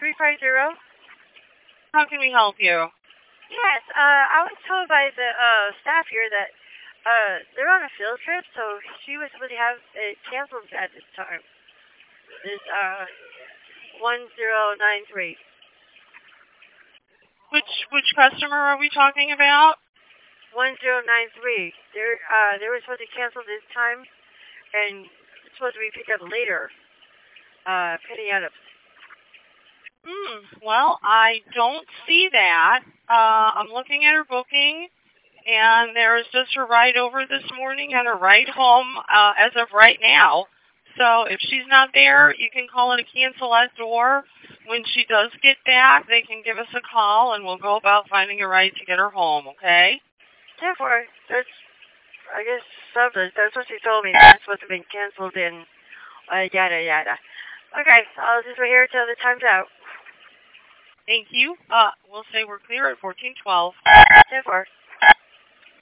350. How can we help you? Yes, I was told by the staff here that they're on a field trip, so she was supposed to have it canceled at this time. This 1093. Which customer are we talking about? 1093. They were supposed to cancel this time, and it's supposed to be picked up later. Penny Adams. Well, I don't see that. I'm looking at her booking, and there's just a ride over this morning and a ride home as of right now. So if she's not there, you can call in a cancel at door. When she does get back, they can give us a call, and we'll go about finding a ride to get her home, okay? Therefore, I guess that's what she told me. That's supposed to be canceled in yada yada. Okay, I'll just wait here till the time's out. Thank you. We'll say we're clear at 1412. Therefore.